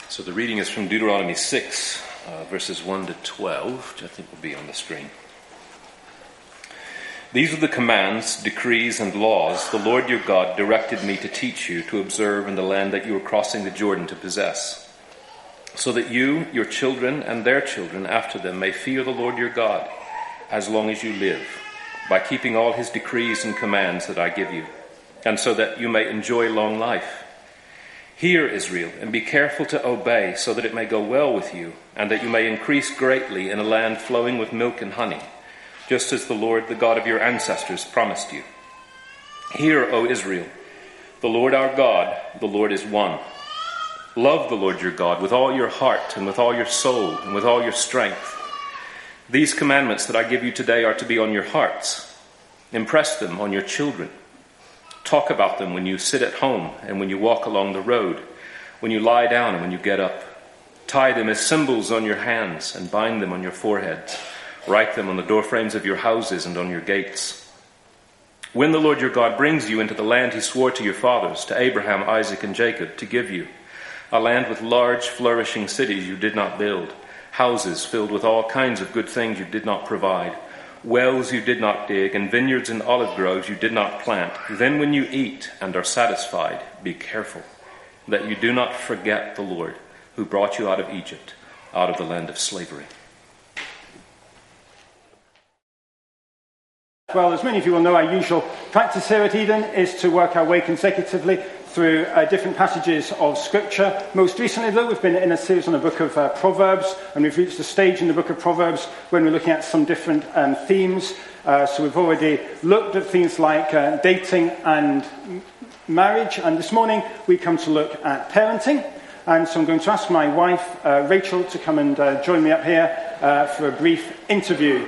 So the reading is from Deuteronomy 6, verses 1 to 12, which I think will be on the screen. These are the commands, decrees, and laws the Lord your God directed me to teach you to observe in the land that you are crossing the Jordan to possess, so that you, your children, and their children after them may fear the Lord your God as long as you live, by keeping all his decrees and commands that I give you, and so that you may enjoy long life. Hear, Israel, and be careful to obey, so that it may go well with you, and that you may increase greatly in a land flowing with milk and honey, just as the Lord, the God of your ancestors, promised you. Hear, O Israel, the Lord our God, the Lord is one. Love the Lord your God with all your heart and with all your soul and with all your strength. These commandments that I give you today are to be on your hearts. Impress them on your children. Talk about them when you sit at home and when you walk along the road, when you lie down and when you get up. Tie them as symbols on your hands and bind them on your foreheads. Write them on the doorframes of your houses and on your gates. When the Lord your God brings you into the land he swore to your fathers, to Abraham, Isaac, and Jacob, to give you, a land with large, flourishing cities you did not build, houses filled with all kinds of good things you did not provide, wells you did not dig, and vineyards and olive groves you did not plant, then when you eat and are satisfied, be careful that you do not forget the Lord who brought you out of Egypt, out of the land of slavery. Well, as many of you will know, our usual practice here at Eden is to work our way consecutively through different passages of Scripture. Most recently, though, we've been in a series on the book of Proverbs, and we've reached a stage in the book of Proverbs when we're looking at some different themes. So we've already looked at things like dating and marriage, and this morning we come to look at parenting. And so I'm going to ask my wife, Rachel, to come and join me up here for a brief interview.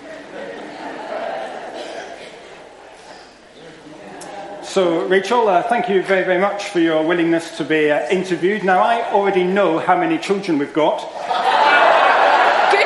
So, Rachel, thank you very, very much for your willingness to be interviewed. Now, I already know how many children we've got. Good.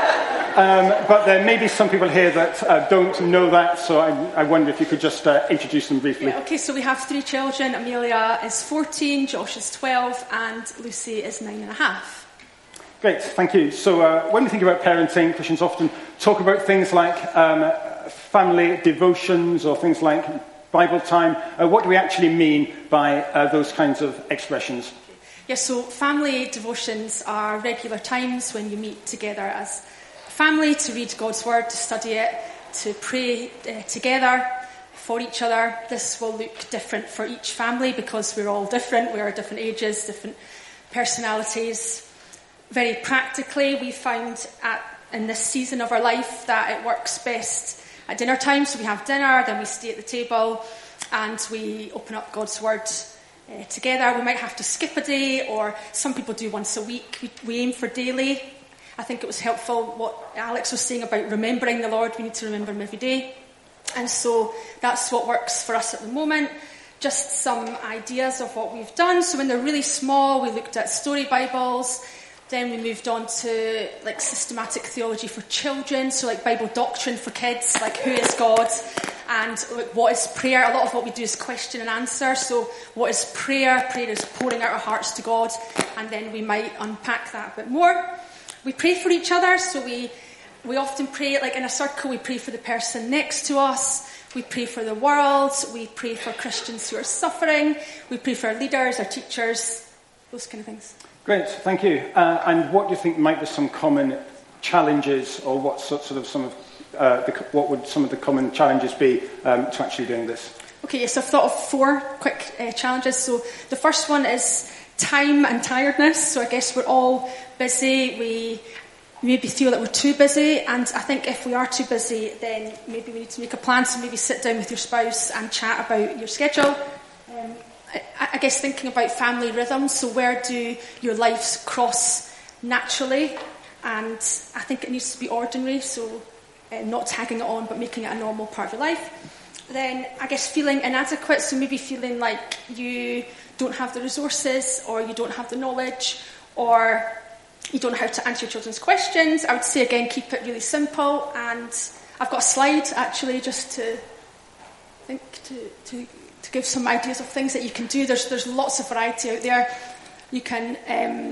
But there may be some people here that don't know that, so I wonder if you could just introduce them briefly. Yeah, okay, so we have 3 children. Amelia is 14, Josh is 12, and Lucy is 9.5. Great, thank you. So, when we think about parenting, Christians often talk about things like family devotions or things like Bible time. What do we actually mean by those kinds of expressions? Yes, so family devotions are regular times when you meet together as a family to read God's Word, to study it, to pray together for each other. This will look different for each family because we're all different. We are different ages, different personalities. Very practically, we found in this season of our life that it works best at dinner time. So we have dinner, then we stay at the table and we open up God's Word together. We might have to skip a day, or some people do once a week. We aim for daily. I think it was helpful what Alex was saying about remembering the Lord. We need to remember him every day. And so that's what works for us at the moment. Just some ideas of what we've done. So when they're really small, we looked at story Bibles. Then we moved on to like systematic theology for children, so like Bible doctrine for kids, like who is God and like, what is prayer. A lot of what we do is question and answer. So what is prayer? Prayer is pouring out our hearts to God, and then we might unpack that a bit more. We pray for each other, so we often pray like in a circle. We pray for the person next to us. We pray for the world. We pray for Christians who are suffering. We pray for our leaders, our teachers, those kind of things. Great, thank you. And what do you think might be some common challenges, or what what would some of the common challenges be to actually doing this? Okay, yes, I've thought of 4 quick challenges. So the first one is time and tiredness. So I guess we're all busy. We maybe feel that we're too busy, and I think if we are too busy, then maybe we need to make a plan. So maybe sit down with your spouse and chat about your schedule. I guess thinking about family rhythms, so where do your lives cross naturally? And I think it needs to be ordinary, so not tagging it on, but making it a normal part of your life. Then I guess feeling inadequate, so maybe feeling like you don't have the resources, or you don't have the knowledge, or you don't know how to answer your children's questions. I would say again, keep it really simple. And I've got a slide actually just to think to give some ideas of things that you can do. There's lots of variety out there. You can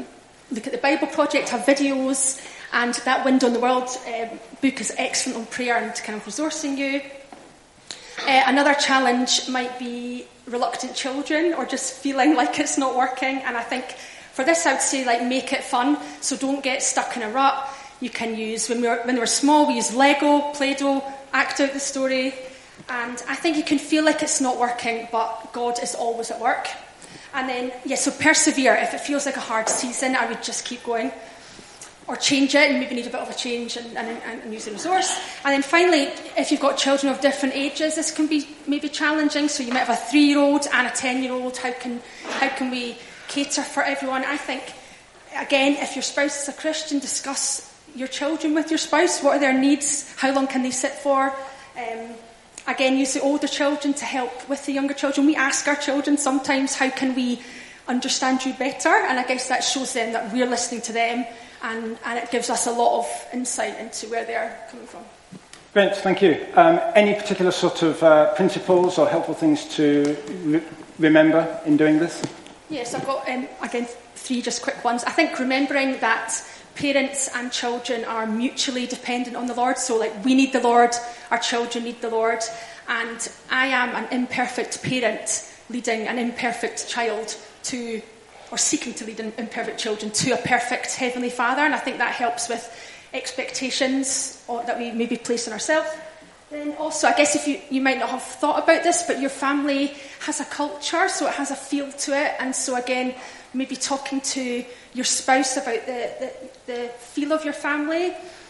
Look at the Bible Project, have videos, and that Wind on the World book is excellent on prayer and kind of resourcing you. Another challenge might be reluctant children or just feeling like it's not working. And I think for this, I would say, like, make it fun. So don't get stuck in a rut. You can use, when we were small, we used Lego, Play-Doh, act out the story. And I think you can feel like it's not working, but God is always at work. And then, so persevere. If it feels like a hard season, I would just keep going. Or change it. You maybe need a bit of a change and use the resource. And then finally, if you've got children of different ages, this can be maybe challenging. So you might have a 3-year-old and a 10-year-old. How can we cater for everyone? I think, again, if your spouse is a Christian, discuss your children with your spouse. What are their needs? How long can they sit for? Again, use the older children to help with the younger children. We ask our children sometimes, how can we understand you better? And I guess that shows them that we're listening to them, and it gives us a lot of insight into where they're coming from. Great, thank you. Any particular sort of principles or helpful things to remember in doing this? Yes, I've got, again, 3 just quick ones. I think remembering that parents and children are mutually dependent on the Lord. So, like, we need the Lord, our children need the Lord. And I am an imperfect parent leading an imperfect child to, or seeking to lead imperfect children to a perfect Heavenly Father. And I think that helps with expectations that we maybe place on ourselves. Then also, I guess if you might not have thought about this, but your family has a culture, so it has a feel to it. And so again, maybe talking to your spouse about the feel of your family.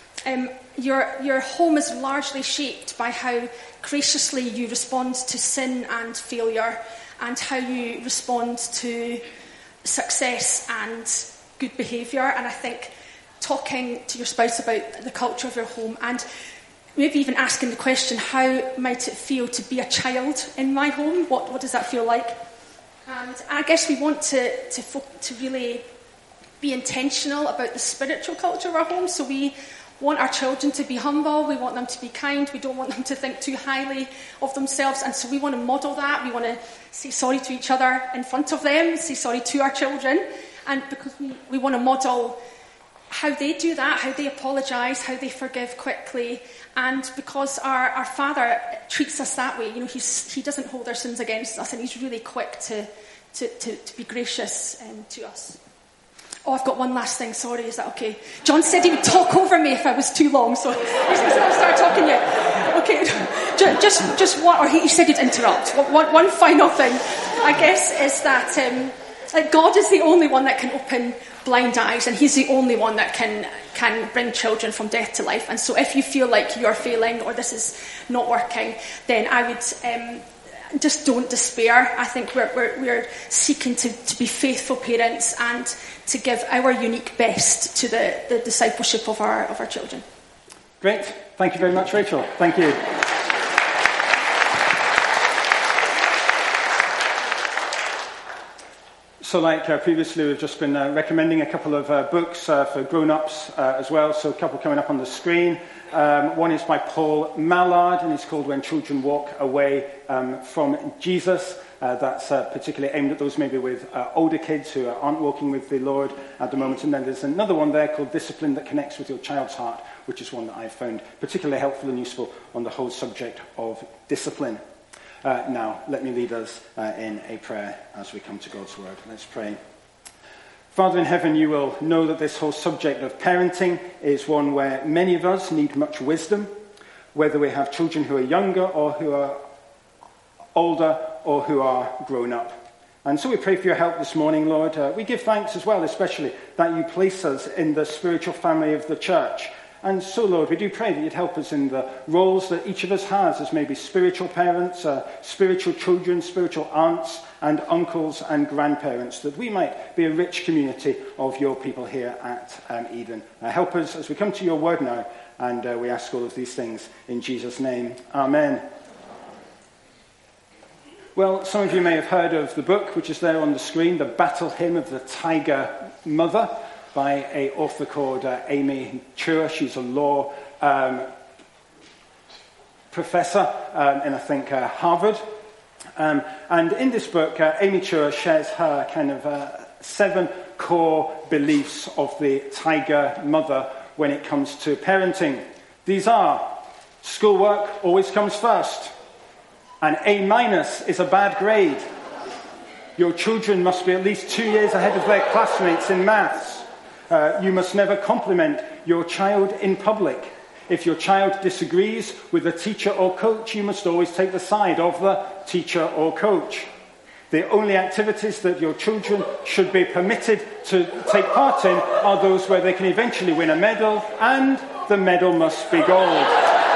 Your home is largely shaped by how graciously you respond to sin and failure, and how you respond to success and good behaviour. And I think talking to your spouse about the culture of your home, and maybe even asking the question, how might it feel to be a child in my home? What does that feel like? And I guess we want to really be intentional about the spiritual culture of our home. So we want our children to be humble. We want them to be kind. We don't want them to think too highly of themselves. And so we want to model that. We want to say sorry to each other in front of them, say sorry to our children. And because we want to model how they do that, how they apologise, how they forgive quickly. And because our Father treats us that way, he doesn't hold our sins against us, and he's really quick to be gracious to us. Oh, I've got one last thing, sorry, is that okay? John said he would talk over me if I was too long, so he's going to start talking yet. Okay, just one, or he said he'd interrupt. One final thing, I guess, is that God is the only one that can open blind eyes, and he's the only one that can bring children from death to life. And so if you feel like you're failing or this is not working, then I would just don't despair. I think we're seeking to be faithful parents and to give our unique best to the discipleship of our children. Great. Thank you very much, Rachel. Thank you. So like previously, we've just been recommending a couple of books for grown-ups as well. So a couple coming up on the screen. One is by Paul Mallard, and it's called When Children Walk Away from Jesus. That's particularly aimed at those maybe with older kids who aren't walking with the Lord at the moment. And then there's another one there called Discipline That Connects with Your Child's Heart, which is one that I found particularly helpful and useful on the whole subject of discipline. Now, let me lead us in a prayer as we come to God's Word. Let's pray. Father in heaven, you will know that this whole subject of parenting is one where many of us need much wisdom, whether we have children who are younger or who are older or who are grown up. And so we pray for your help this morning, Lord. We give thanks as well, especially, that you place us in the spiritual family of the church. And so, Lord, we do pray that you'd help us in the roles that each of us has as maybe spiritual parents, spiritual children, spiritual aunts and uncles and grandparents, that we might be a rich community of your people here at Eden. Help us as we come to your word now, and we ask all of these things in Jesus' name. Amen. Well, some of you may have heard of the book, which is there on the screen, The Battle Hymn of the Tiger Mother, by an author called Amy Chua. She's a law professor in, I think, Harvard. And in this book, Amy Chua shares her kind of 7 core beliefs of the Tiger mother when it comes to parenting. These are: schoolwork always comes first. An A- is a bad grade. Your children must be at least 2 years ahead of their classmates in maths. You must never compliment your child in public. If your child disagrees with a teacher or coach, you must always take the side of the teacher or coach. The only activities that your children should be permitted to take part in are those where they can eventually win a medal, and the medal must be gold.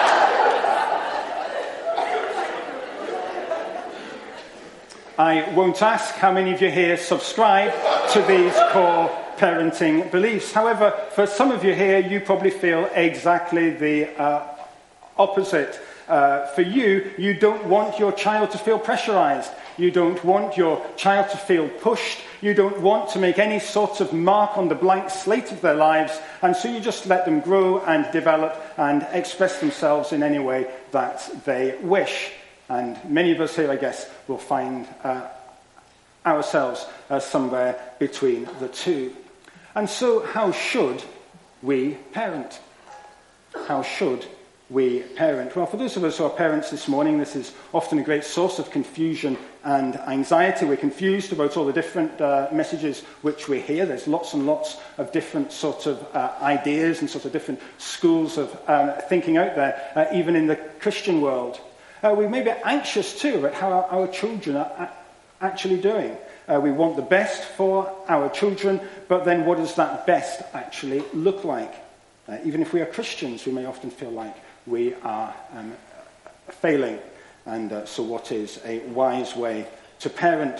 I won't ask how many of you here subscribe to these core parenting beliefs. However, for some of you here, you probably feel exactly the opposite. For you, you don't want your child to feel pressurized. You don't want your child to feel pushed. You don't want to make any sort of mark on the blank slate of their lives. And so you just let them grow and develop and express themselves in any way that they wish. And many of us here, I guess, will find ourselves somewhere between the two. And so how should we parent? How should we parent? Well, for those of us who are parents this morning, this is often a great source of confusion and anxiety. We're confused about all the different messages which we hear. There's lots and lots of different sorts of ideas and sort of different schools of thinking out there, even in the Christian world. We may be anxious too about how our children are actually doing. We want the best for our children, but then what does that best actually look like? Even if we are Christians, we may often feel like we are failing. And so what is a wise way to parent?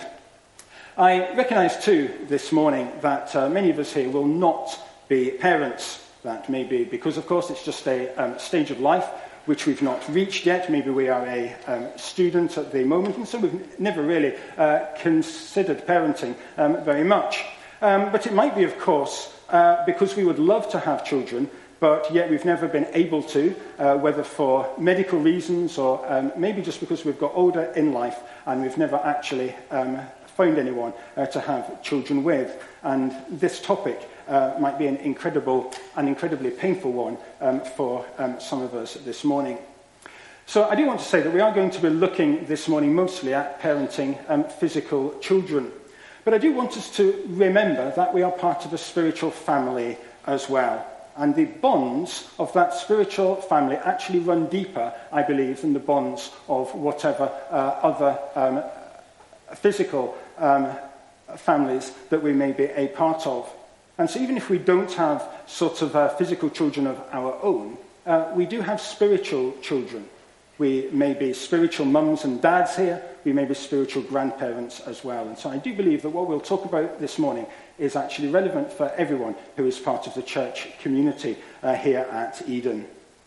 I recognise too this morning that many of us here will not be parents. That may be because, of course, it's just a stage of life which we've not reached yet. Maybe we are a student at the moment, and so we've never really considered parenting very much. But it might be, of course, because we would love to have children, but yet we've never been able to, whether for medical reasons or maybe just because we've got older in life and we've never actually found anyone to have children with. And this topic might be an incredibly painful one for some of us this morning. So I do want to say that we are going to be looking this morning mostly at parenting physical children. But I do want us to remember that we are part of a spiritual family as well. And the bonds of that spiritual family actually run deeper, I believe, than the bonds of whatever other physical families that we may be a part of. And so even if we don't have sort of physical children of our own, we do have spiritual children. We may be spiritual mums and dads here. We may be spiritual grandparents as well. And so I do believe that what we'll talk about this morning is actually relevant for everyone who is part of the church community here at Eden.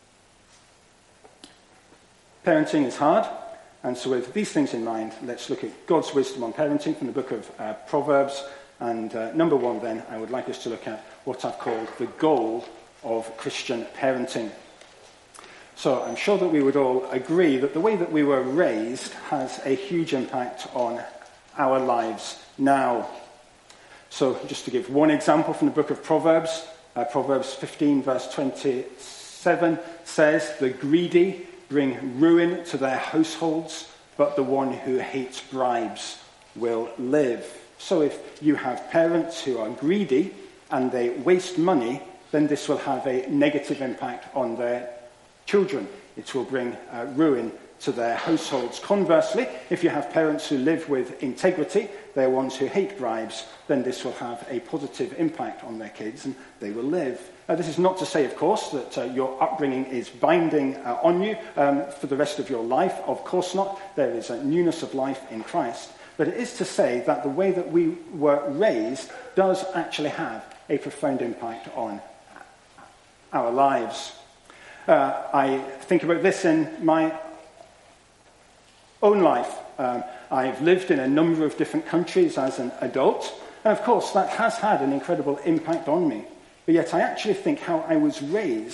Parenting is hard. And so with these things in mind, let's look at God's wisdom on parenting from the book of Proverbs. And number one, then, I would like us to look at what I've called the goal of Christian parenting. So I'm sure that we would all agree that the way that we were raised has a huge impact on our lives now. So just to give one example from the book of Proverbs, Proverbs 15 verse 27 says, "The greedy bring ruin to their households, but the one who hates bribes will live." So if you have parents who are greedy and they waste money, then this will have a negative impact on their children. It will bring ruin to their households. Conversely, if you have parents who live with integrity, they're ones who hate bribes, then this will have a positive impact on their kids and they will live. This is not to say, of course, that your upbringing is binding on you for the rest of your life. Of course not. There is a newness of life in Christ. But it is to say that the way that we were raised does actually have a profound impact on our lives. I think about this in my own life. I've lived in a number of different countries as an adult, and of course that has had an incredible impact on me. But yet I actually think how I was raised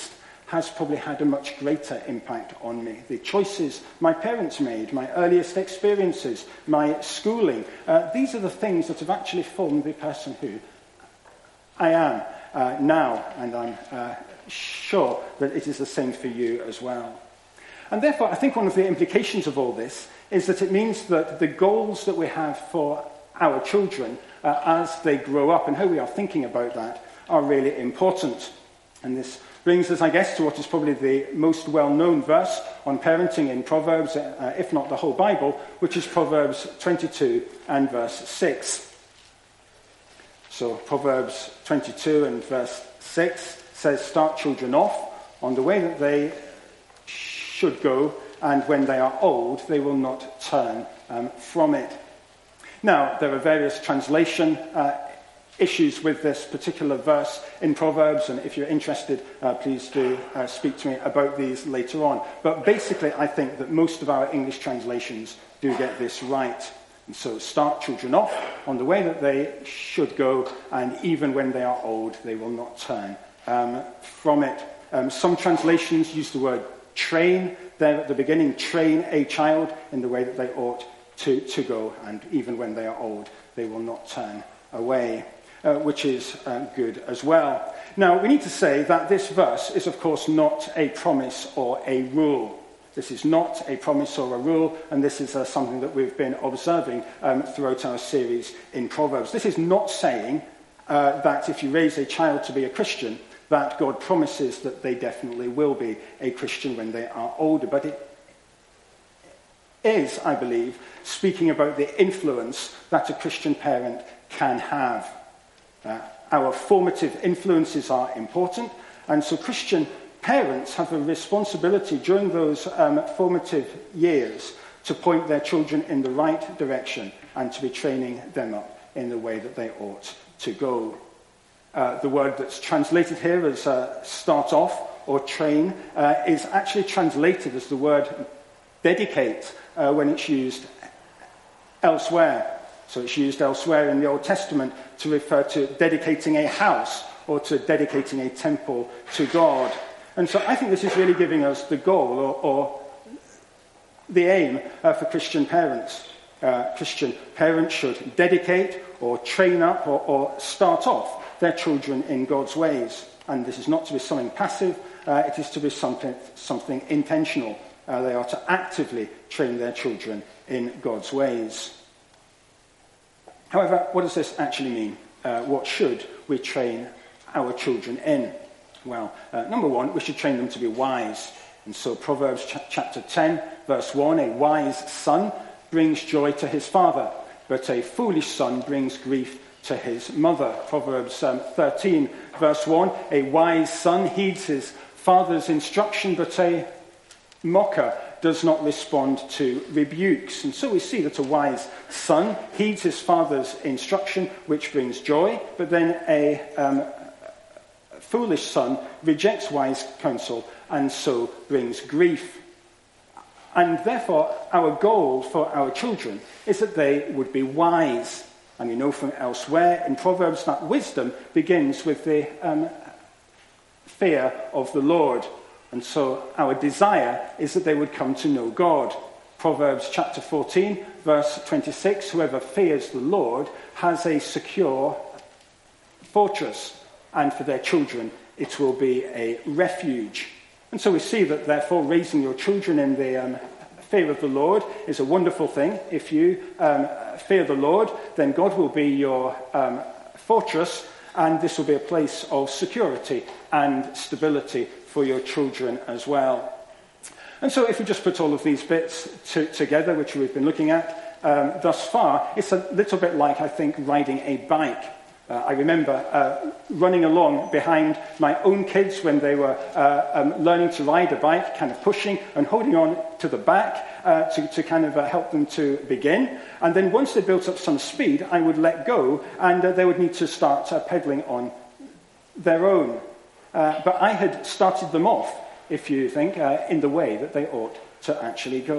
has probably had a much greater impact on me. The choices my parents made, my earliest experiences, my schooling, these are the things that have actually formed the person who I am now, and I'm sure that it is the same for you as well. And therefore, I think one of the implications of all this is that it means that the goals that we have for our children as they grow up and how we are thinking about that are really important. And this brings us, I guess, to what is probably the most well-known verse on parenting in Proverbs, if not the whole Bible, which is Proverbs 22 and verse 6. So Proverbs 22 and verse 6 says, "Start children off on the way that they should go, and when they are old, they will not turn from it." Now, there are various translation issues with this particular verse in Proverbs, and if you're interested, please do speak to me about these later on. But basically, I think that most of our English translations do get this right. And so, start children off on the way that they should go, and even when they are old, they will not turn from it. Some translations use the word train there at the beginning. Train a child in the way that they ought to go, and even when they are old, they will not turn away. Which is good as well. Now, we need to say that this verse is, of course, not a promise or a rule. This is not a promise or a rule, and this is something that we've been observing throughout our series in Proverbs. This is not saying that if you raise a child to be a Christian, that God promises that they definitely will be a Christian when they are older. But it is, I believe, speaking about the influence that a Christian parent can have. Our formative influences are important, and so Christian parents have a responsibility during those formative years to point their children in the right direction and to be training them up in the way that they ought to go. The word that's translated here as start off or train is actually translated as the word dedicate when it's used elsewhere. So it's used elsewhere in the Old Testament to refer to dedicating a house or to dedicating a temple to God. And so I think this is really giving us the goal or the aim for Christian parents. Christian parents should dedicate or train up or start off their children in God's ways. And this is not to be something passive, it is to be something intentional. They are to actively train their children in God's ways. However, what does this actually mean? What should we train our children in? Well, number one, we should train them to be wise. And so Proverbs chapter 10, verse 1, "A wise son brings joy to his father, but a foolish son brings grief to his mother." Proverbs 13, verse 1, "A wise son heeds his father's instruction, but a mocker does not respond to rebukes." And so we see that a wise son heeds his father's instruction, which brings joy, but then a foolish son rejects wise counsel and so brings grief. And therefore, our goal for our children is that they would be wise. And we know from elsewhere in Proverbs that wisdom begins with the fear of the Lord. And so our desire is that they would come to know God. Proverbs chapter 14, verse 26, "Whoever fears the Lord has a secure fortress, and for their children it will be a refuge." And so we see that, therefore, raising your children in the fear of the Lord is a wonderful thing. If you fear the Lord, then God will be your fortress, and this will be a place of security and stability for your children as well. And so if we just put all of these bits together, which we've been looking at thus far, it's a little bit like, I think, riding a bike. I remember running along behind my own kids when they were learning to ride a bike, kind of pushing and holding on to the back to kind of help them to begin. And then once they built up some speed, I would let go, and they would need to start pedaling on their own. But I had started them off, if you think, in the way that they ought to actually go.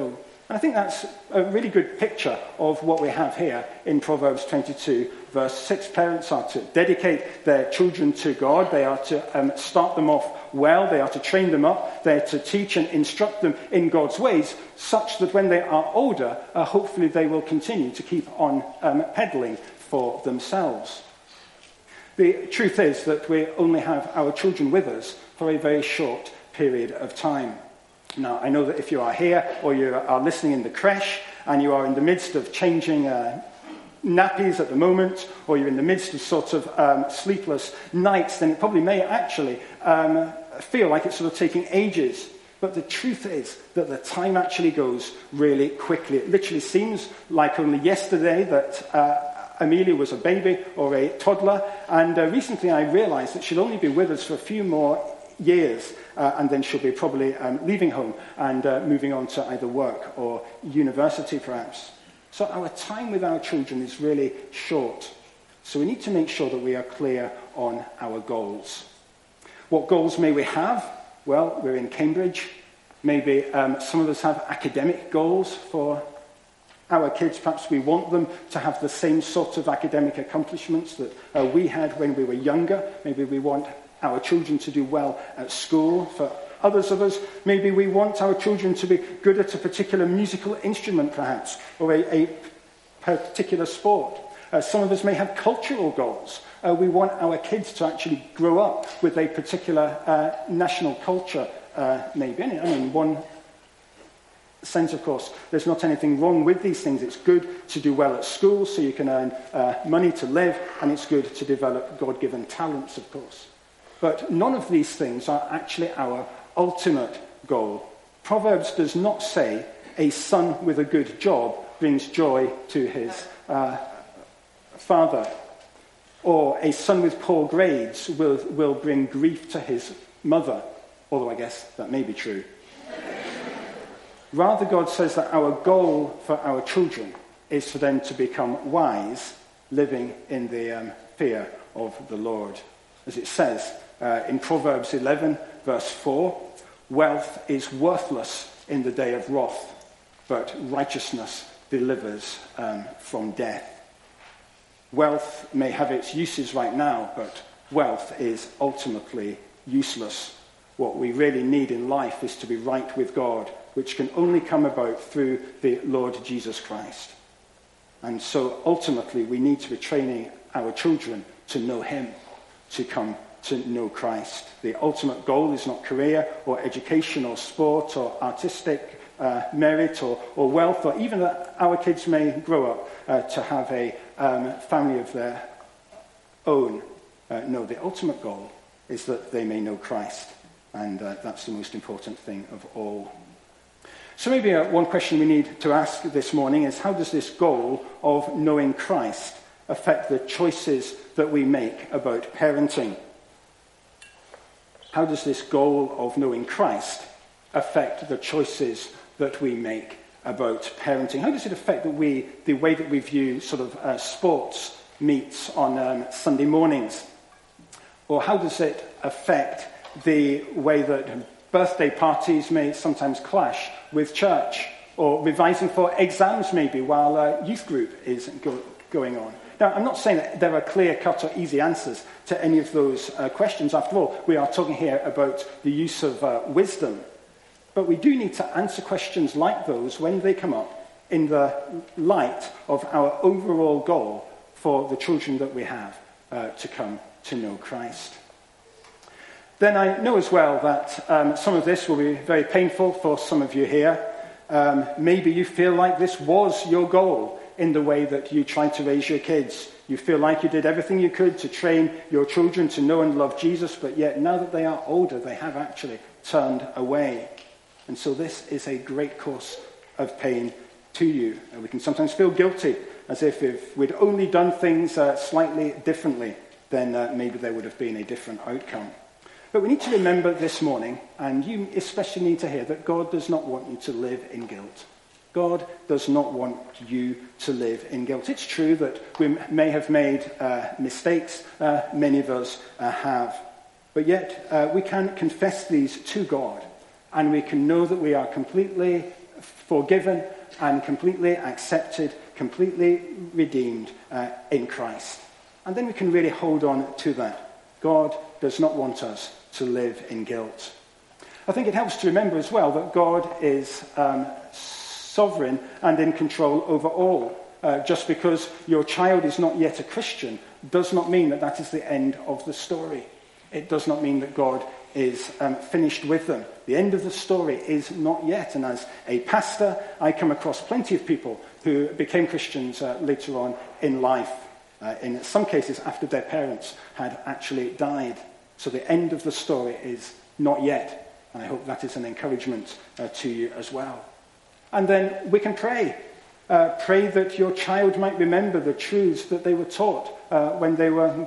And I think that's a really good picture of what we have here in Proverbs 22, verse 6. Parents are to dedicate their children to God. They are to start them off well. They are to train them up. They are to teach and instruct them in God's ways, such that when they are older, hopefully they will continue to keep on peddling for themselves. The truth is that we only have our children with us for a very short period of time. Now, I know that if you are here or you are listening in the creche and you are in the midst of changing nappies at the moment, or you're in the midst of sort of sleepless nights, then it probably may actually feel like it's sort of taking ages. But the truth is that the time actually goes really quickly. It literally seems like only yesterday that Amelia was a baby or a toddler, and recently I realised that she'll only be with us for a few more years, and then she'll be probably leaving home and moving on to either work or university perhaps. So our time with our children is really short. So we need to make sure that we are clear on our goals. What goals may we have? Well, we're in Cambridge. Maybe some of us have academic goals for our kids. Perhaps we want them to have the same sort of academic accomplishments that we had when we were younger. Maybe we want our children to do well at school. For others of us, maybe we want our children to be good at a particular musical instrument, perhaps, or a particular sport. Some of us may have cultural goals. We want our kids to actually grow up with a particular national culture, maybe. I mean, one sense, of course, there's not anything wrong with these things. It's good to do well at school so you can earn money to live, and it's good to develop God-given talents, of course. But none of these things are actually our ultimate goal. Proverbs does not say a son with a good job brings joy to his father, or a son with poor grades will bring grief to his mother, although I guess that may be true. Rather, God says that our goal for our children is for them to become wise, living in the fear of the Lord. As it says in Proverbs 11, verse 4, wealth is worthless in the day of wrath, but righteousness delivers from death. Wealth may have its uses right now, but wealth is ultimately useless. What we really need in life is to be right with God, which can only come about through the Lord Jesus Christ. And so ultimately we need to be training our children to know him, to come to know Christ. The ultimate goal is not career or education or sport or artistic merit or wealth, or even that our kids may grow up to have a family of their own. No, the ultimate goal is that they may know Christ, and that's the most important thing of all. So maybe one question we need to ask this morning is, how does this goal of knowing Christ affect the choices that we make about parenting? How does this goal of knowing Christ affect the choices that we make about parenting? How does it affect the way that we view sort of sports meets on Sunday mornings? Or how does it affect the way that birthday parties may sometimes clash with church, or revising for exams maybe while youth group is going on? Now, I'm not saying that there are clear-cut or easy answers to any of those questions. After all, we are talking here about the use of wisdom. But we do need to answer questions like those when they come up in the light of our overall goal for the children that we have to come to know Christ. Then I know as well that some of this will be very painful for some of you here. Maybe you feel like this was your goal in the way that you tried to raise your kids. You feel like you did everything you could to train your children to know and love Jesus, but yet now that they are older, they have actually turned away. And so this is a great cause of pain to you. And we can sometimes feel guilty, as if we'd only done things slightly differently, then maybe there would have been a different outcome. But we need to remember this morning, and you especially need to hear, that God does not want you to live in guilt. God does not want you to live in guilt. It's true that we may have made mistakes, many of us have, but yet we can confess these to God, and we can know that we are completely forgiven and completely accepted, completely redeemed in Christ. And then we can really hold on to that. God does not want us to live in guilt. I think it helps to remember as well that God is sovereign and in control over all. Just because your child is not yet a Christian does not mean that that is the end of the story. It does not mean that God is finished with them. The end of the story is not yet. And as a pastor, I come across plenty of people who became Christians later on in life, in some cases after their parents had actually died. So the end of the story is not yet. And I hope that is an encouragement to you as well. And then we can pray. Pray that your child might remember the truths that they were taught when they were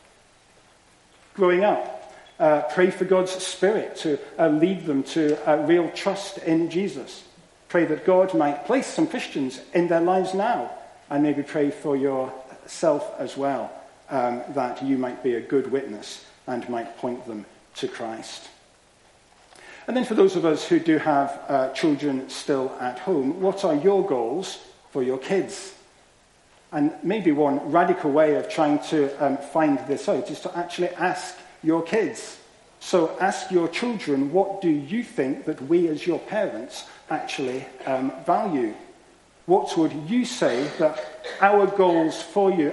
growing up. Pray for God's Spirit to lead them to real trust in Jesus. Pray that God might place some Christians in their lives now. And maybe pray for yourself as well, that you might be a good witness and might point them to Christ. And then for those of us who do have children still at home, what are your goals for your kids? And maybe one radical way of trying to find this out is to actually ask your kids. So ask your children, what do you think that we as your parents actually value? What would you say that our goals for you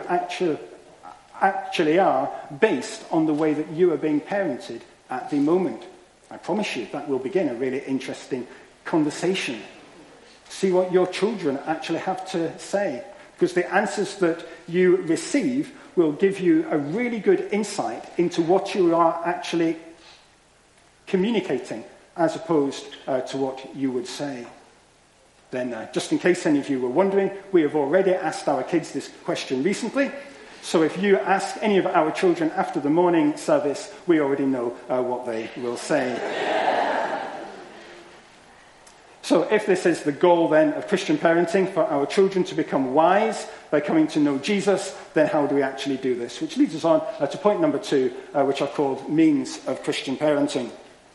actually are based on the way that you are being parented at the moment? I promise you that will begin a really interesting conversation. See what your children actually have to say. Because the answers that you receive will give you a really good insight into what you are actually communicating, as opposed to what you would say. Then, just in case any of you were wondering, we have already asked our kids this question recently. So if you ask any of our children after the morning service, we already know what they will say. So if this is the goal then of Christian parenting, for our children to become wise by coming to know Jesus, then how do we actually do this? Which leads us on to point number 2, which are called means of Christian parenting.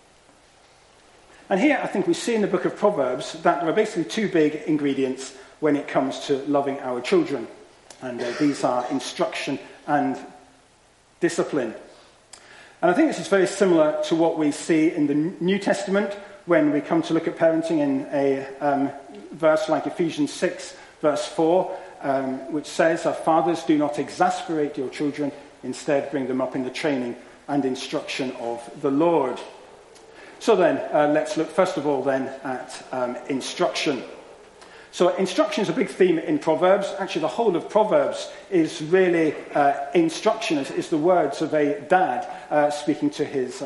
And here I think we see in the book of Proverbs that there are basically 2 big ingredients when it comes to loving our children. And these are instruction and discipline. And I think this is very similar to what we see in the New Testament when we come to look at parenting in a verse like Ephesians 6, verse 4, which says, "Fathers, do not exasperate your children, instead bring them up in the training and instruction of the Lord." So then, let's look first of all then at instruction. So instruction is a big theme in Proverbs. Actually, the whole of Proverbs is really instruction, is the words of a dad speaking to his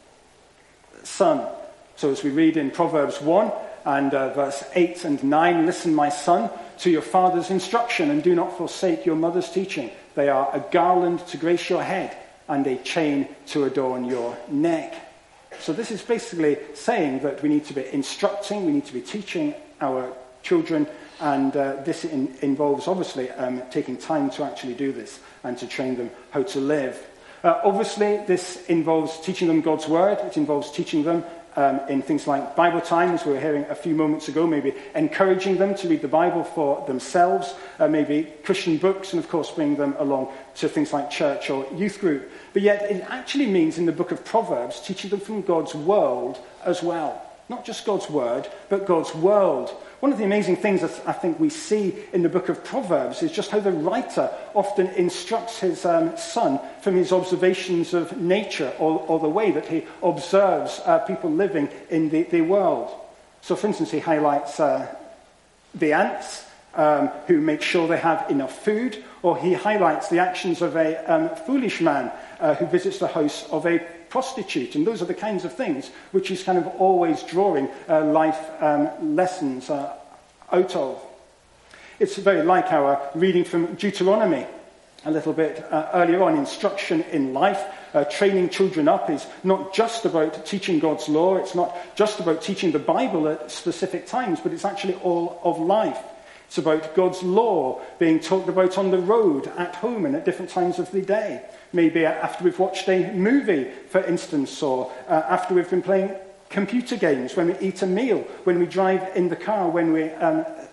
son. So as we read in Proverbs 1 and verse 8 and 9, "Listen, my son, to your father's instruction, and do not forsake your mother's teaching. They are a garland to grace your head and a chain to adorn your neck." So this is basically saying that we need to be instructing, we need to be teaching our children, and this involves obviously taking time to actually do this and to train them how to live. Obviously, this involves teaching them God's word. It involves teaching them in things like Bible time, as we were hearing a few moments ago, maybe encouraging them to read the Bible for themselves, maybe Christian books, and of course bring them along to things like church or youth group. But yet it actually means in the book of Proverbs teaching them from God's world as well. Not just God's word, but God's world. One of the amazing things that I think we see in the book of Proverbs is just how the writer often instructs his son from his observations of nature or the way that he observes people living in the world. So, for instance, he highlights the ants who make sure they have enough food, or he highlights the actions of a foolish man who visits the house of a prostitute. And those are the kinds of things which he's kind of always drawing life lessons out of. It's very like our reading from Deuteronomy a little bit earlier on. Instruction in life, training children up is not just about teaching God's law, it's not just about teaching the Bible at specific times, but it's actually all of life. It's about God's law being talked about on the road, at home, and at different times of the day. Maybe after we've watched a movie, for instance, or after we've been playing computer games, when we eat a meal, when we drive in the car, when we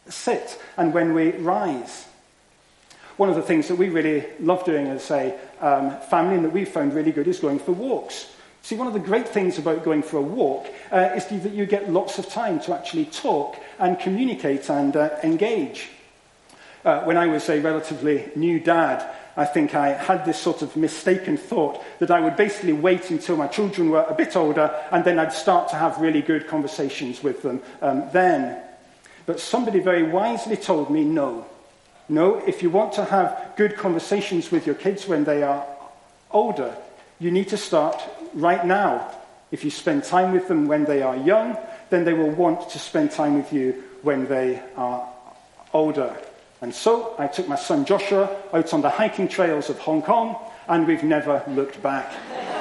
sit and when we rise. One of the things that we really love doing as a family and that we've found really good is going for walks. See, one of the great things about going for a walk is that you get lots of time to actually talk and communicate and engage. When I was a relatively new dad, I think I had this sort of mistaken thought that I would basically wait until my children were a bit older and then I'd start to have really good conversations with them then. But somebody very wisely told me, no, if you want to have good conversations with your kids when they are older, you need to start right now. If you spend time with them when they are young, then they will want to spend time with you when they are older. And so I took my son Joshua out on the hiking trails of Hong Kong, and we've never looked back.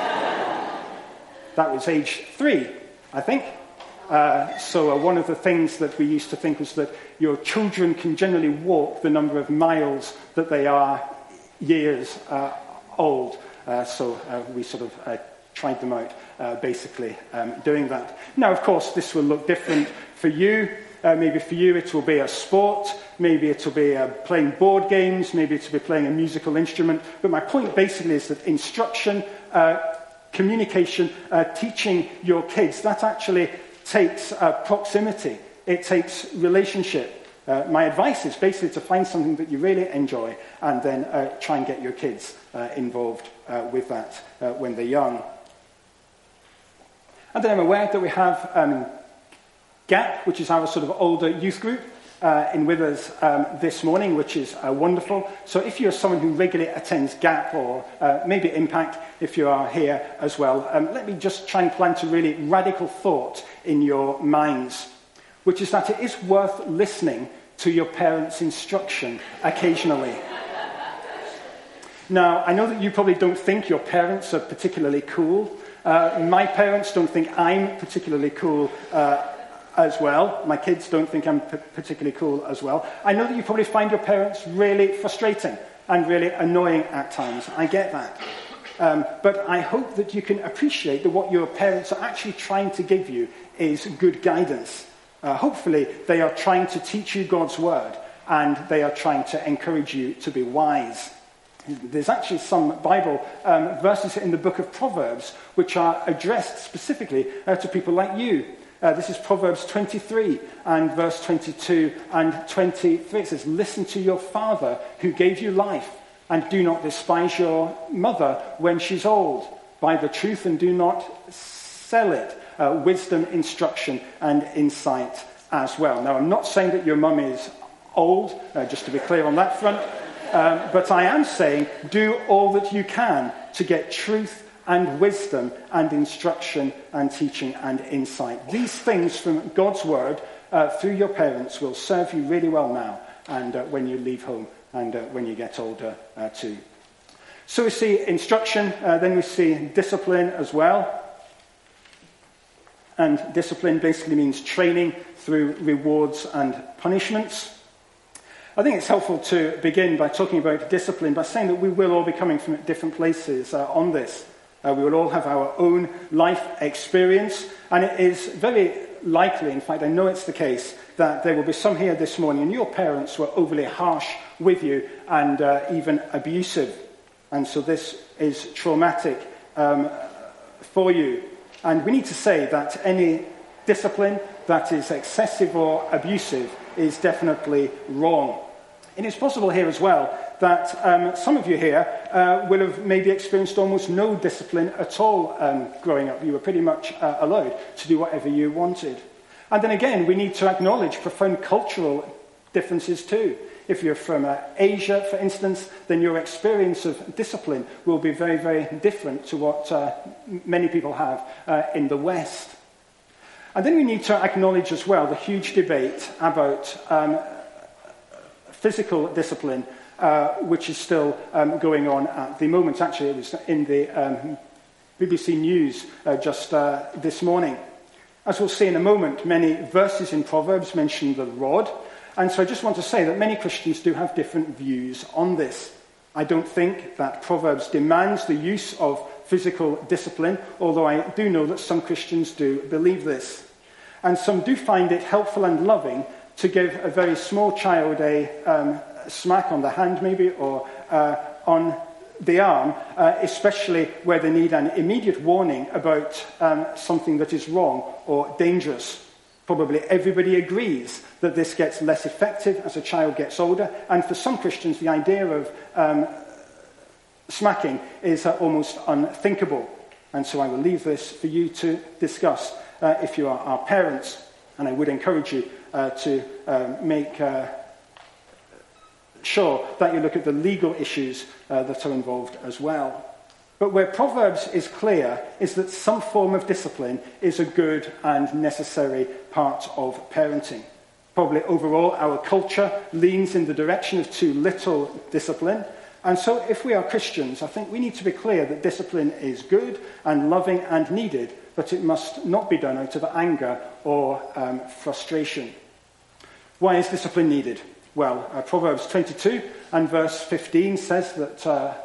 That was age 3, I think. So one of the things that we used to think was that your children can generally walk the number of miles that they are years old. So we sort of tried them out, basically doing that. Now, of course, this will look different for you. Maybe for you it will be a sport, maybe it will be playing board games, maybe it will be playing a musical instrument. But my point basically is that instruction, communication, teaching your kids, that actually takes proximity. It takes relationship. My advice is basically to find something that you really enjoy and then try and get your kids involved with that when they're young. And then I'm aware that we have GAP, which is our sort of older youth group, in with us this morning, which is wonderful. So if you're someone who regularly attends GAP or maybe Impact, if you are here as well, let me just try and plant a really radical thought in your minds, which is that it is worth listening to your parents' instruction occasionally. Now, I know that you probably don't think your parents are particularly cool. My parents don't think I'm particularly cool as well. My kids don't think I'm particularly cool as well. I know that you probably find your parents really frustrating and really annoying at times. I get that. But I hope that you can appreciate that what your parents are actually trying to give you is good guidance. Hopefully, they are trying to teach you God's word and they are trying to encourage you to be wise. There's actually some Bible verses in the book of Proverbs which are addressed specifically to people like you. This is Proverbs 23 and verse 22 and 23. It says, "Listen to your father who gave you life, and do not despise your mother when she's old. Buy the truth and do not sell it." Wisdom, instruction, and insight as well. Now, I'm not saying that your mum is old, just to be clear on that front. But I am saying do all that you can to get truth and wisdom and instruction and teaching and insight. These things from God's word through your parents will serve you really well now and when you leave home and when you get older too. So we see instruction, then we see discipline as well. And discipline basically means training through rewards and punishments. I think it's helpful to begin by talking about discipline by saying that we will all be coming from different places on this. We will all have our own life experience, and it is very likely, in fact I know it's the case, that there will be some here this morning and your parents were overly harsh with you and even abusive. And so this is traumatic for you. And we need to say that any discipline that is excessive or abusive is definitely wrong. And it's possible here as well that some of you here will have maybe experienced almost no discipline at all growing up. You were pretty much allowed to do whatever you wanted. And then again, we need to acknowledge profound cultural differences too. If you're from Asia, for instance, then your experience of discipline will be very, very different to what many people have in the West. And then we need to acknowledge as well the huge debate about physical discipline, which is still going on at the moment. Actually, it was in the BBC News just this morning. As we'll see in a moment, many verses in Proverbs mention the rod. And so I just want to say that many Christians do have different views on this. I don't think that Proverbs demands the use of physical discipline, although I do know that some Christians do believe this. And some do find it helpful and loving to give a very small child a smack on the hand maybe, or on the arm, especially where they need an immediate warning about something that is wrong or dangerous. Probably everybody agrees that this gets less effective as a child gets older, and for some Christians the idea of smacking is almost unthinkable. And so I will leave this for you to discuss if you are our parents, and I would encourage you to make sure that you look at the legal issues that are involved as well. But where Proverbs is clear is that some form of discipline is a good and necessary part of parenting. Probably overall our culture leans in the direction of too little discipline. And so if we are Christians, I think we need to be clear that discipline is good and loving and needed, but it must not be done out of anger or frustration. Why is discipline needed? Well, Proverbs 22 and verse 15 says that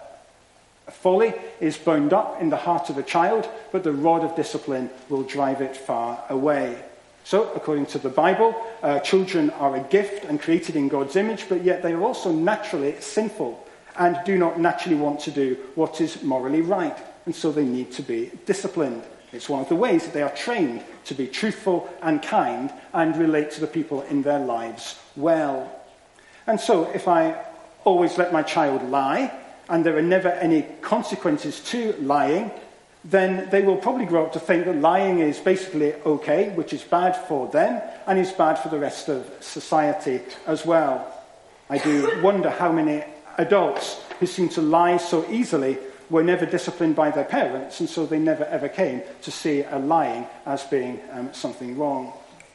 folly is bound up in the heart of a child, but the rod of discipline will drive it far away. So, according to the Bible, children are a gift and created in God's image, but yet they are also naturally sinful and do not naturally want to do what is morally right, and so they need to be disciplined. It's one of the ways that they are trained to be truthful and kind and relate to the people in their lives well. And so, if I always let my child lie, and there are never any consequences to lying, then they will probably grow up to think that lying is basically okay, which is bad for them, and is bad for the rest of society as well. I do wonder how many adults who seem to lie so easily were never disciplined by their parents, and so they never ever came to see lying as being something wrong.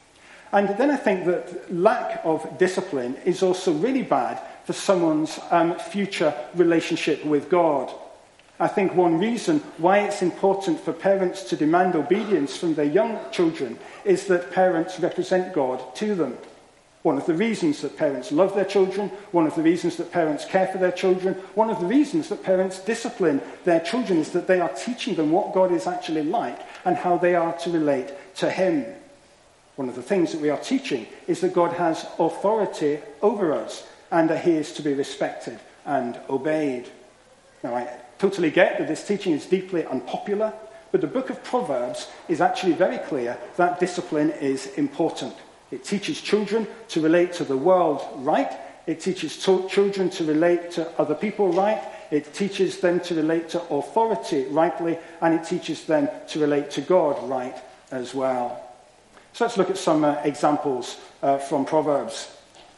And then I think that lack of discipline is also really bad for someone's future relationship with God. I think one reason why it's important for parents to demand obedience from their young children is that parents represent God to them. One of the reasons that parents love their children, one of the reasons that parents care for their children, one of the reasons that parents discipline their children is that they are teaching them what God is actually like and how they are to relate to Him. One of the things that we are teaching is that God has authority over us and that He is to be respected and obeyed. Now, I totally get that this teaching is deeply unpopular, but the book of Proverbs is actually very clear that discipline is important. It teaches children to relate to the world right. It teaches children to relate to other people right. It teaches them to relate to authority rightly, and it teaches them to relate to God right as well. So let's look at some examples from Proverbs.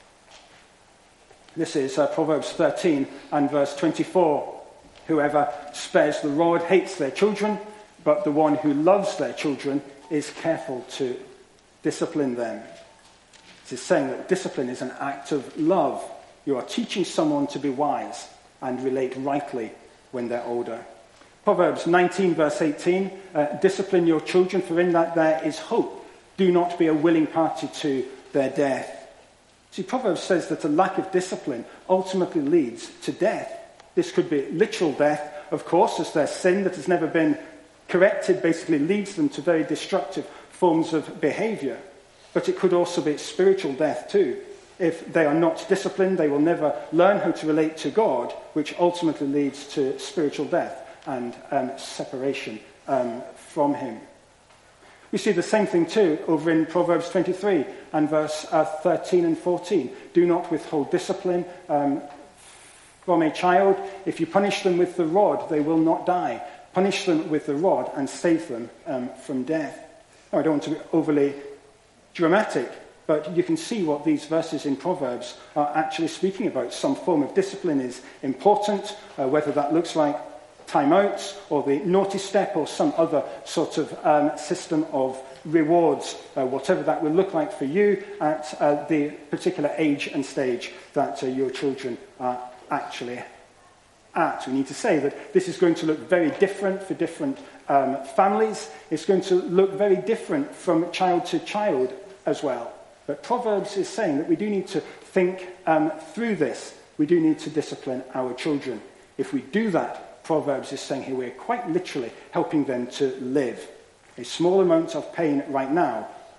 This is Proverbs 13 and verse 24. Whoever spares the rod hates their children, but the one who loves their children is careful to discipline them. It is saying that discipline is an act of love. You are teaching someone to be wise and relate rightly when they're older. Proverbs 19 verse 18, discipline your children, for in that there is hope. Do not be a willing party to their death. See, Proverbs says that a lack of discipline ultimately leads to death. This could be literal death, of course, as their sin that has never been corrected basically leads them to very destructive forms of behavior. But it could also be spiritual death too. If they are not disciplined, they will never learn how to relate to God, which ultimately leads to spiritual death and separation from Him. We see the same thing too over in Proverbs 23 and verse 13 and 14. Do not withhold discipline from a child. If you punish them with the rod, they will not die. Punish them with the rod and save them from death. Now, I don't want to be overly dramatic, but you can see what these verses in Proverbs are actually speaking about. Some form of discipline is important, whether that looks like timeouts or the naughty step or some other sort of system of rewards, whatever that will look like for you at the particular age and stage that your children are actually at. We need to say that this is going to look very different for different families. It's going to look very different from child to child as well. But Proverbs is saying that we do need to think through this. We do need to discipline our children. If we do that, Proverbs is saying here we're quite literally helping them to live. A small amount of pain right now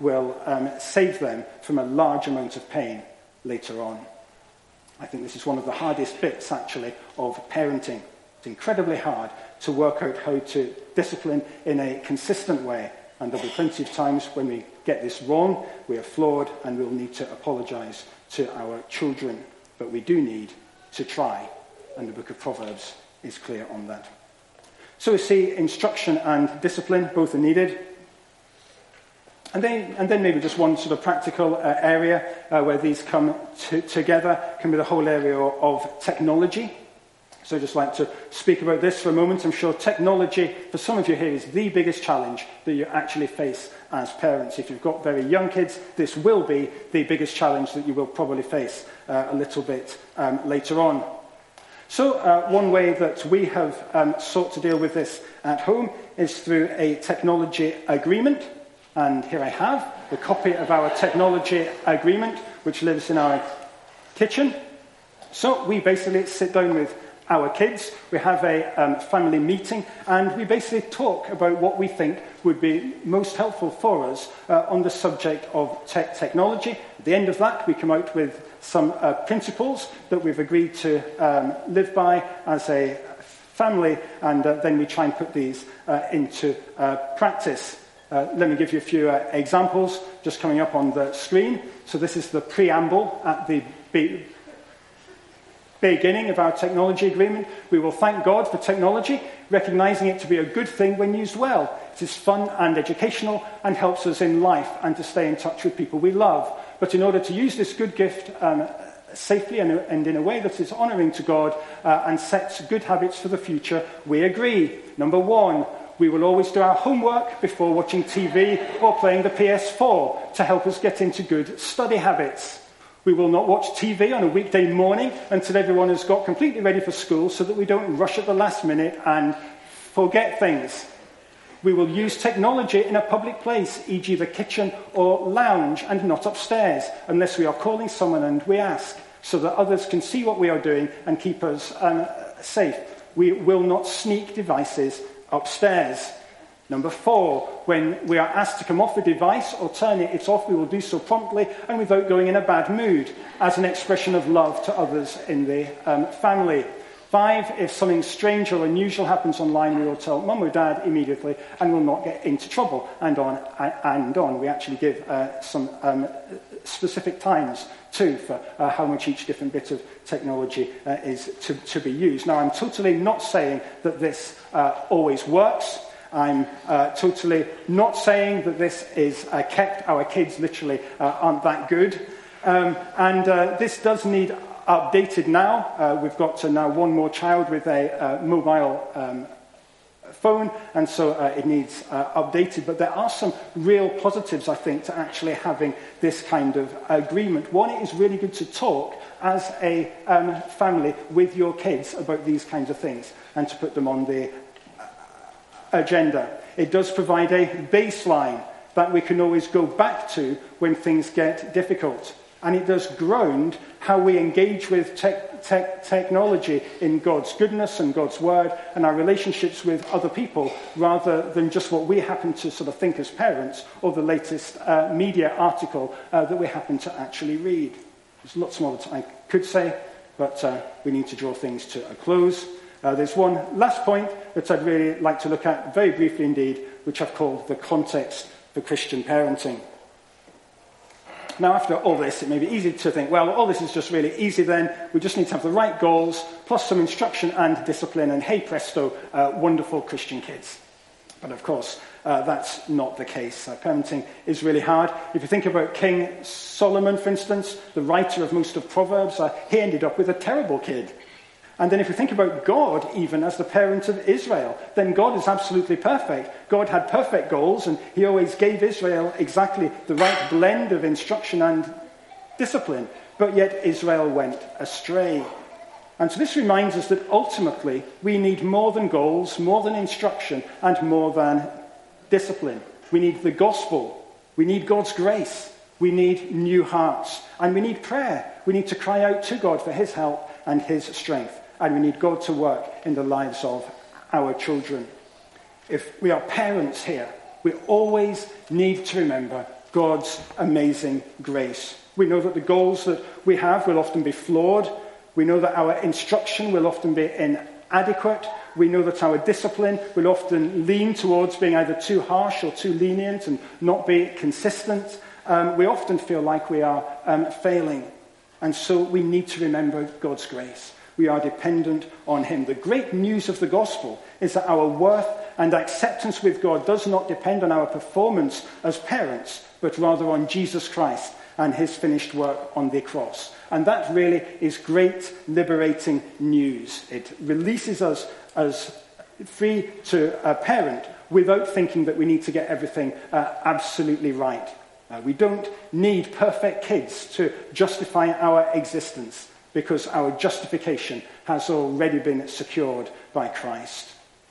will save them from a large amount of pain later on. I think this is one of the hardest bits, actually, of parenting. It's incredibly hard to work out how to discipline in a consistent way. And there'll be plenty of times when we get this wrong, we are flawed, and we'll need to apologise to our children. But we do need to try, and the book of Proverbs is clear on that. So we see instruction and discipline, both are needed. And then maybe just one sort of practical area where these come together can be the whole area of technology. So I'd just like to speak about this for a moment. I'm sure technology, for some of you here, is the biggest challenge that you actually face as parents. If you've got very young kids, this will be the biggest challenge that you will probably face a little bit later on. So one way that we have sought to deal with this at home is through a technology agreement. And here I have the copy of our technology agreement, which lives in our kitchen. So we basically sit down with our kids, we have a family meeting, and we basically talk about what we think would be most helpful for us on the subject of technology. At the end of that, we come out with some principles that we've agreed to live by as a family, and then we try and put these into practice. Let me give you a few examples just coming up on the screen. So this is the preamble at the beginning of our technology agreement. We will thank God for technology, recognising it to be a good thing when used well. It is fun and educational and helps us in life and to stay in touch with people we love. But in order to use this good gift safely and in a way that is honouring to God and sets good habits for the future, we agree. Number 1, we will always do our homework before watching TV or playing the PS4 to help us get into good study habits. We will not watch TV on a weekday morning until everyone has got completely ready for school so that we don't rush at the last minute and forget things. We will use technology in a public place, e.g. the kitchen or lounge, and not upstairs, unless we are calling someone and we ask, so that others can see what we are doing and keep us safe. We will not sneak devices upstairs. Number 4, when we are asked to come off the device or turn it off, we will do so promptly and without going in a bad mood, as an expression of love to others in the family. 5, if something strange or unusual happens online, we will tell Mum or Dad immediately and will not get into trouble. And on. We actually give some specific times too for how much each different bit of technology is to be used. Now, I'm totally not saying that this always works. I'm totally not saying that this is kept. Our kids literally aren't that good. This does need updated now. We've got now one more child with a mobile phone, and so it needs updated. But there are some real positives, I think, to actually having this kind of agreement. One, it is really good to talk as a family with your kids about these kinds of things and to put them on the agenda. It does provide a baseline that we can always go back to when things get difficult. And it does ground how we engage with technology in God's goodness and God's word and our relationships with other people, rather than just what we happen to sort of think as parents or the latest media article that we happen to actually read. There's lots more that I could say, but we need to draw things to a close. There's one last point that I'd really like to look at, very briefly indeed, which I've called the context for Christian parenting. Now, after all this, it may be easy to think, well, all this is just really easy then. We just need to have the right goals, plus some instruction and discipline, and hey presto, wonderful Christian kids. But of course, that's not the case. Parenting is really hard. If you think about King Solomon, for instance, the writer of most of Proverbs, he ended up with a terrible kid. And then if we think about God, even as the parent of Israel, then God is absolutely perfect. God had perfect goals, and he always gave Israel exactly the right blend of instruction and discipline. But yet Israel went astray. And so this reminds us that ultimately we need more than goals, more than instruction, and more than discipline. We need the gospel. We need God's grace. We need new hearts. And we need prayer. We need to cry out to God for his help and his strength. And we need God to work in the lives of our children. If we are parents here, we always need to remember God's amazing grace. We know that the goals that we have will often be flawed. We know that our instruction will often be inadequate. We know that our discipline will often lean towards being either too harsh or too lenient and not be consistent. We often feel like we are failing. And so we need to remember God's grace. We are dependent on him. The great news of the gospel is that our worth and acceptance with God does not depend on our performance as parents, but rather on Jesus Christ and his finished work on the cross. And that really is great liberating news. It releases us as free to parent without thinking that we need to get everything absolutely right. We don't need perfect kids to justify our existence, because our justification has already been secured by Christ.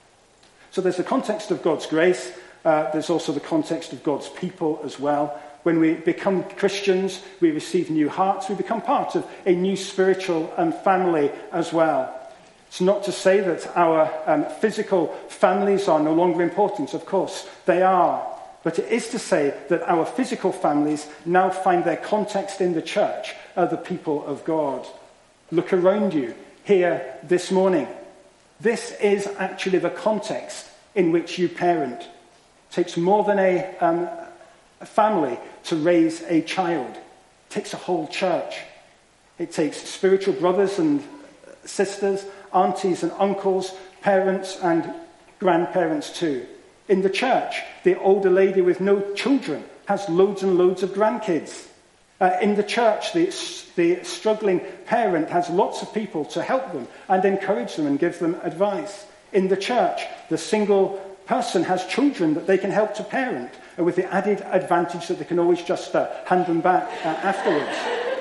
So there's the context of God's grace. There's also the context of God's people as well. When we become Christians, we receive new hearts. We become part of a new spiritual family as well. It's not to say that our physical families are no longer important. Of course, they are. But it is to say that our physical families now find their context in the church, the people of God. Look around you here this morning. This is actually the context in which you parent. It takes more than a family to raise a child. It takes a whole church. It takes spiritual brothers and sisters, aunties and uncles, parents and grandparents too. In the church, the older lady with no children has loads and loads of grandkids. In the church, the struggling parent has lots of people to help them and encourage them and give them advice. In the church, the single person has children that they can help to parent, with the added advantage that they can always just hand them back afterwards.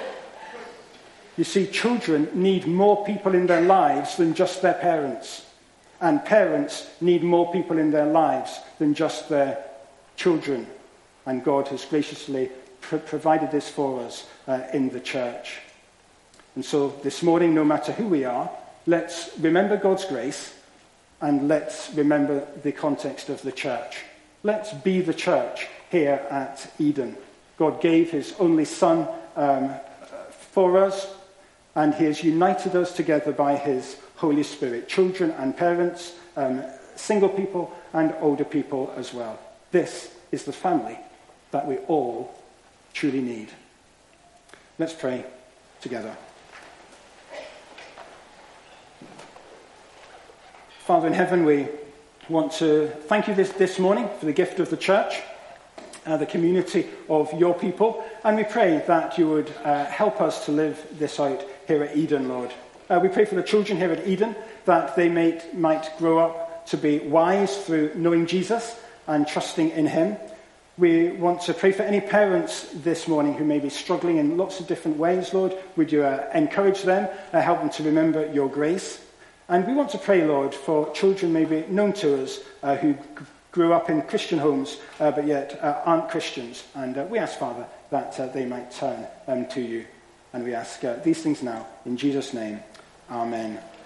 You see, children need more people in their lives than just their parents. And parents need more people in their lives than just their children. And God has graciously provided this for us in the church. And so this morning, no matter who we are, let's remember God's grace and let's remember the context of the church. Let's be the church here at Eden. God gave his only Son for us, and he has united us together by his Holy Spirit, children and parents, single people and older people as well. This is the family that we all truly need. Let's pray together. Father in heaven, we want to thank you this morning for the gift of the church, the community of your people, and we pray that you would help us to live this out here at Eden, Lord. We pray for the children here at Eden, that they might grow up to be wise through knowing Jesus and trusting in him. We want to pray for any parents this morning who may be struggling in lots of different ways, Lord. Would you encourage them, help them to remember your grace? And we want to pray, Lord, for children maybe known to us who grew up in Christian homes but yet aren't Christians. And we ask, Father, that they might turn to you. And we ask these things now in Jesus' name. Amen.